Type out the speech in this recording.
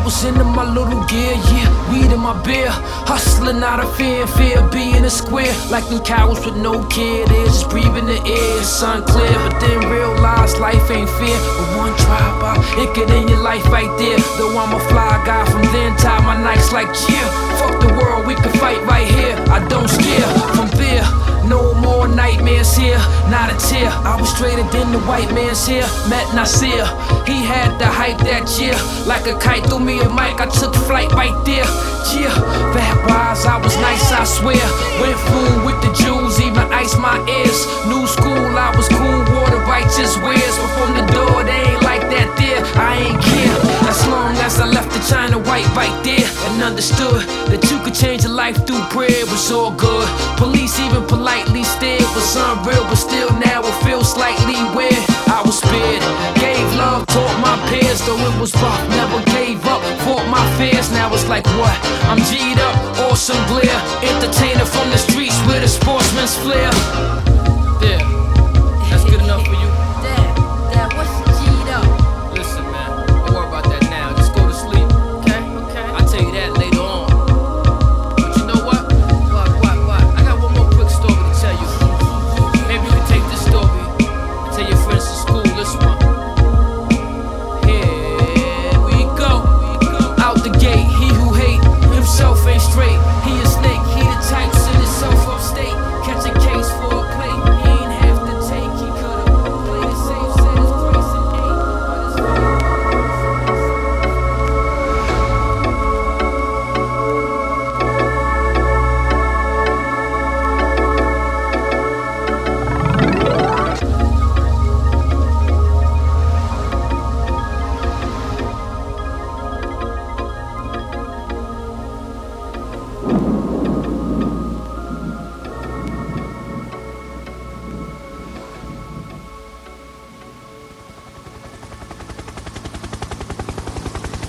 was into my little gear, yeah, weed in my beer. Hustling out of fear being a square. Like them cowards with no care, they just breathing the air. Sun clear, but then realize life ain't fair. But one drive by, it could end your life right there. Though I'm a fly guy, from then tie my nights like, yeah, fuck the world, we can fight right here. I don't scare from fear. No more nightmares here, not a tear. I was straighter than the white man's here. Met Nasir, he had the hype that year. Like a kite through me and Mike, I took flight right there. Yeah, that wise, I was nice, I swear. Went fool with the Jews, even iced my ears. New school, I was cool, wore the righteous wears. But from the door, they ain't like that there. I ain't care, as long as I left the China white right there. And understood that you could change your life through prayer, it was all good. Police even politely stared, was unreal, but still now it feels slightly weird. I was spared, gave love, taught my peers, though it was rough, never gave up, fought my fears. Now it's like what? I'm G'd up, awesome glare, entertainer from the streets with a sportsman's flair. Yeah.